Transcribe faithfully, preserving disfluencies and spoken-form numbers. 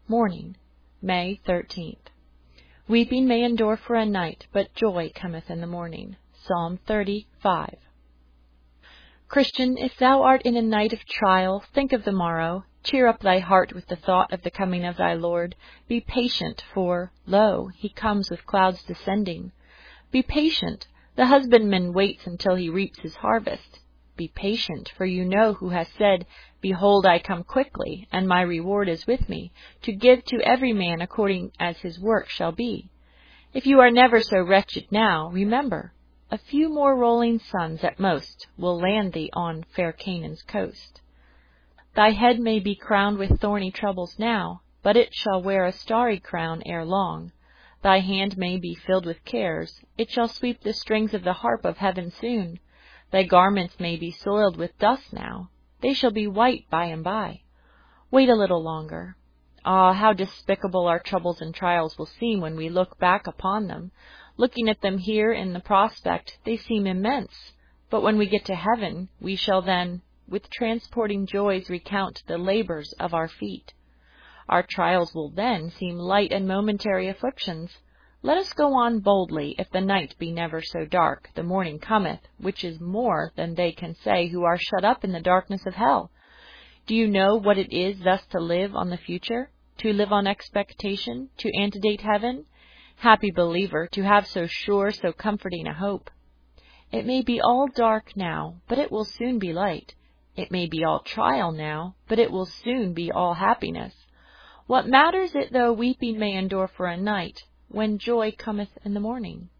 Morning, May thirteenth. Weeping may endure for a night, but joy cometh in the morning. Psalm thirty-five. Christian, if thou art in a night of trial, think of the morrow. Cheer up thy heart with the thought of the coming of thy Lord. Be patient, for, lo, he comes with clouds descending. Be patient. The husbandman waits until he reaps his harvest. Be patient, for you know who has said, Behold, I come quickly, and my reward is with me, to give to every man according as his work shall be. If you are never so wretched now, remember, a few more rolling suns at most will land thee on fair Canaan's coast. Thy head may be crowned with thorny troubles now, but it shall wear a starry crown ere long. Thy hand may be filled with cares, it shall sweep the strings of the harp of heaven soon. Thy garments may be soiled with dust now, they shall be white by and by. Wait a little longer. Ah, how despicable our troubles and trials will seem when we look back upon them. Looking at them here in the prospect, they seem immense, but when we get to heaven, we shall then, with transporting joys, recount the labors of our feet. Our trials will then seem light and momentary afflictions. Let us go on boldly, if the night be never so dark, the morning cometh, which is more than they can say who are shut up in the darkness of hell. Do you know what it is thus to live on the future, to live on expectation, to antedate heaven? Happy believer, to have so sure, so comforting a hope. It may be all dark now, but it will soon be light. It may be all trial now, but it will soon be all happiness. What matters it though weeping may endure for a night, when joy cometh in the morning?